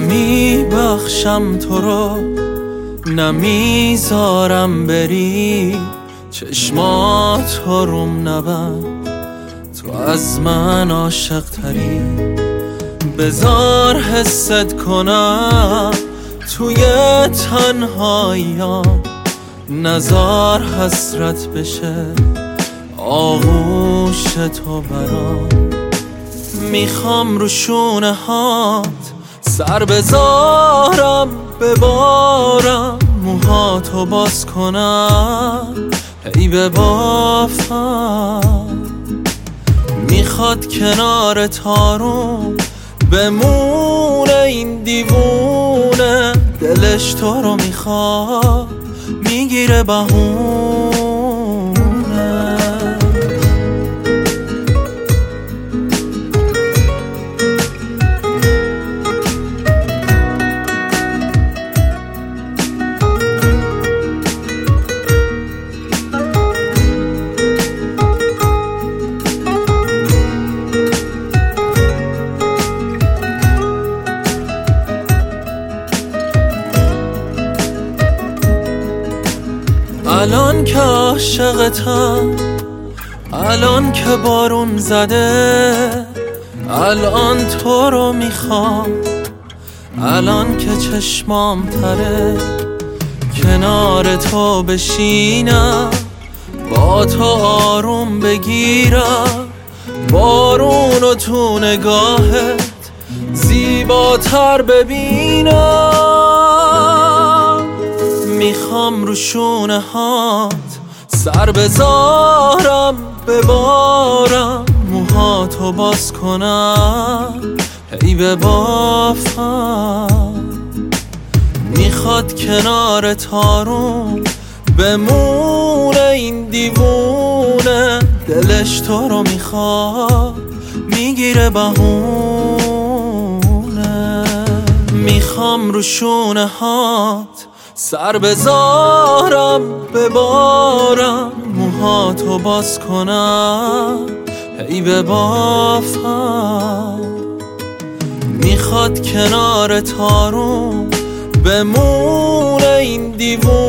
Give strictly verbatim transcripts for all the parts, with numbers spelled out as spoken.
نمیبخشم تو رو، نمیذارم بری، چشمات روم نبند، تو از من عاشق تری. بذار حست کنم توی تنهاییام، نزار حسرت بشه آغوش تو برام. میخوام رو شونه هات سر بذارم، ببارم موهاتو باز کنم، هی ببافم. میخواد کنار تارون بمونه این دیوونه، دلش تو رو میخواد میگیره بهونه. الان که عاشقتم، الان که بارون زده، الان تو رو میخوام، الان که چشمام تره، کنار تو بشینم، با تو آروم بگیرم، بارون و تو نگاهت زیباتر ببینم. میخوام رو شونه هات سر بذارم، ببارم موهاتو باز کنم، هی ببافم. میخواد کنار تارون بمونه این دیوونه، دلش تو رو میخواد میگیره بهونه. میخوام رو شونه هات سر بذارم، ببارم موهاتو باز کنم، هی ببافم. میخواد کنار تارون بمونه این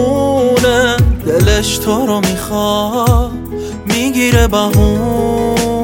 دیوونه، دلش تو رو میخواد میگیره بهونه.